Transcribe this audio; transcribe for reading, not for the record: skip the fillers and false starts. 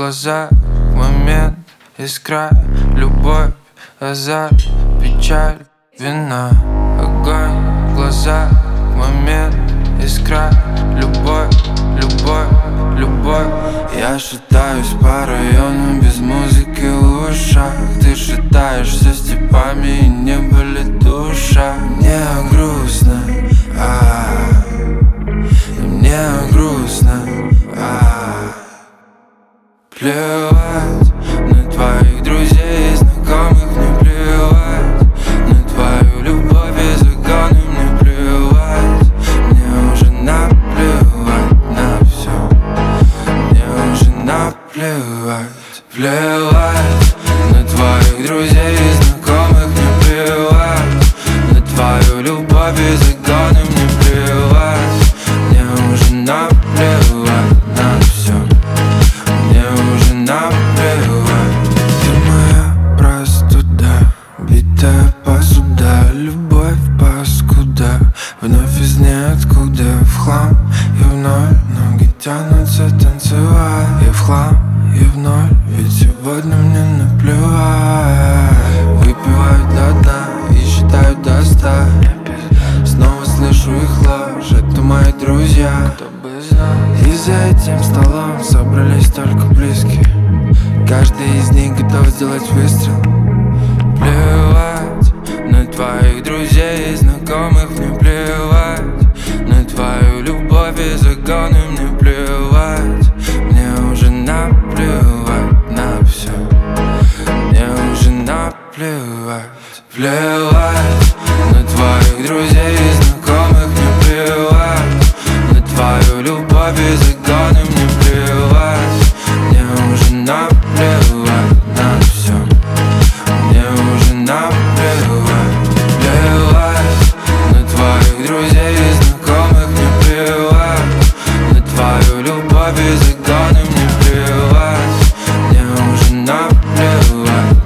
глазах момент, искра, любовь, азарт, печаль, вина. Огонь в глазах момент, искра, любовь, любовь, любовь. Я шатаюсь по району без музыки в ушах. Ты шатаешься степами и не болит душа. Мне грустно, мне грустно, плевать на твоих друзей и знакомых, не плевать на твою любовь и законы, мне плевать. Мне уже наплевать на все, мне уже наплевать. Плевать на твоих друзей и знакомых, не плевать на твою любовь и законы, мне плевать. Мне уже наплевать на все, мне уже наплевать. Ты моя простуда, битая посуда, любовь паскуда, вновь из ниоткуда, в хлам и в ноль. Ноги тянутся танцевать, я в хлам и в ноль, ведь сегодня мне наплевать. Выпиваю до дна и считаю до 100. Снова слышу их ложь, это мои друзья. Кто бы знал. И за этим столом собрались только близкие. Каждый из них готов сделать выстрел. Плевать на твоих друзей и знакомых, мне плевать на твою любовь и законы, мне плевать. Мне уже наплевать на все, мне уже наплевать. Плевать на твоих друзей и знакомых, мне плевать на твою любовь и законы, мне плевать. Мне уже наплевать на все, мне уже наплевать. Плевать на твоих друзей и знакомых, мне плевать на твою любовь и законы, мне плевать. Мне уже наплевать.